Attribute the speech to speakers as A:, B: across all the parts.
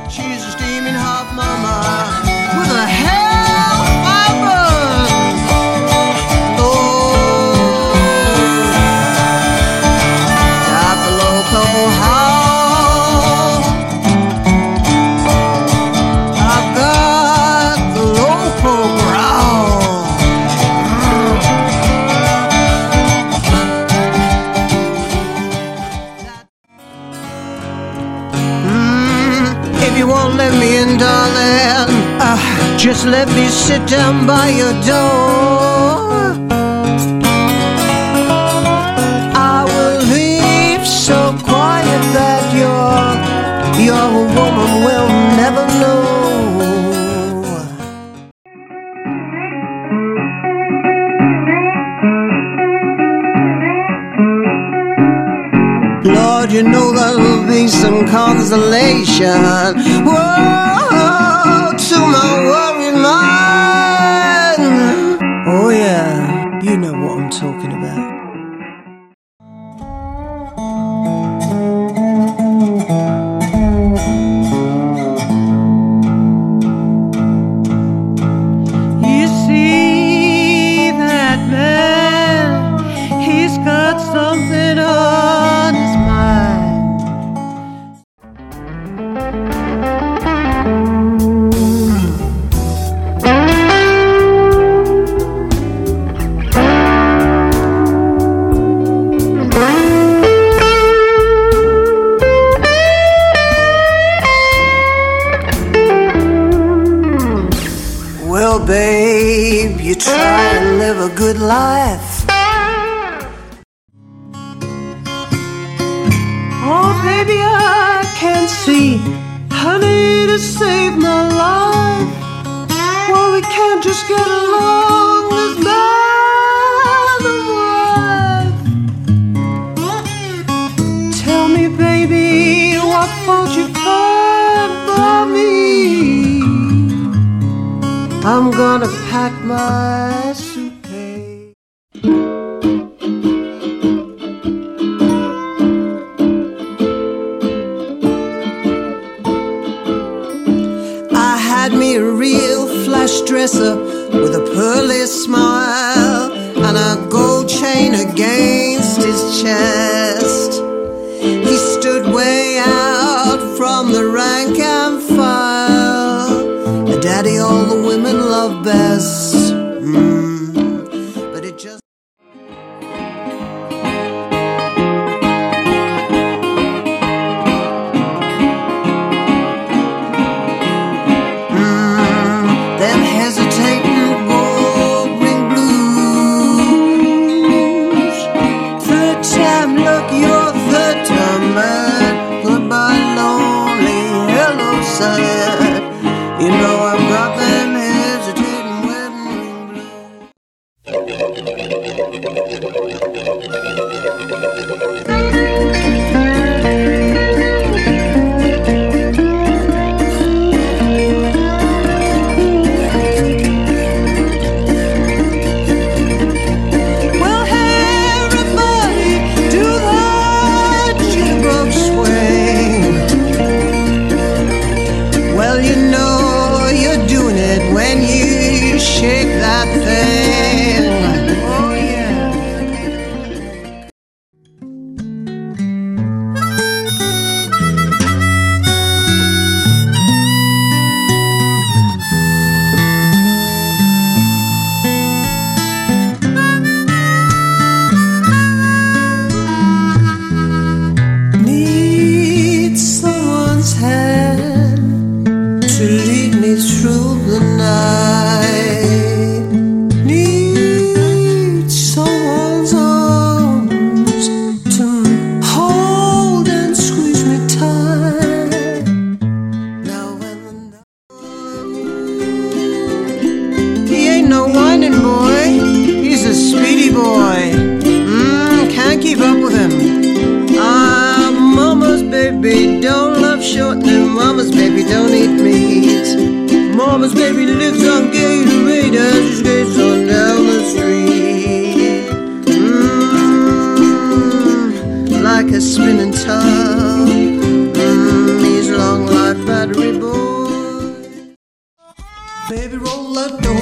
A: She's a steaming hot mama with a hellfire burn. Oh, got the local howl. I've got the local growl. If you won't let me in, darling, just let me sit down by your door. I will leave so quiet that your woman will never know. Lord, you know there'll be some consolation. Whoa, to my worried mind. Oh yeah, you know what I'm talking about. You see that man, he's got something on his mind. Well, babe, you try and live a good life. Oh, baby, I can see honey to save my life. Well, we can't just get along as man and wife. Tell me, baby, what fault you find by me? I'm gonna pack my suitcase. I had me a real flash dresser with a pearly smile and a gold chain against his chest. He stood way out from the rank and file. Daddy, all the women love best. But it just them hesitating gold ring blues. Third time luck, your third time bad. Goodbye lonely, hello sad. You know I've got them hesitating wedding ring Well, hey, everybody, do that jukebox swing. Well, you know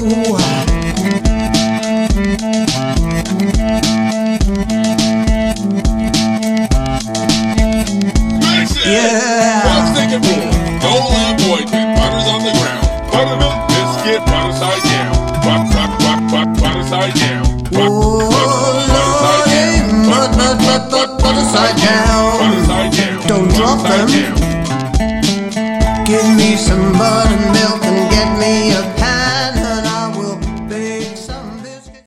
A: Yeah.
B: What's thinking more? Don't avoid it. Butter's on the ground. Buttermilk biscuit, butter side down. Butter side down.
A: Oh, Lordy, butter side down. Don't drop them. Give me some buttermilk.